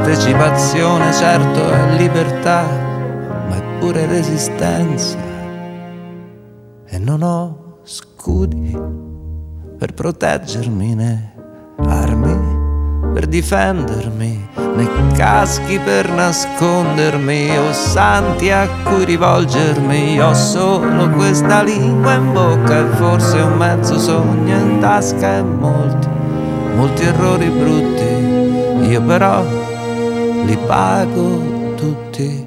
partecipazione certo è libertà, ma è pure resistenza. E non ho scudi per proteggermi, né armi per difendermi, né caschi per nascondermi, o santi a cui rivolgermi. Ho solo questa lingua in bocca e forse un mezzo sogno in tasca e molti errori brutti. Io però li pago tutti.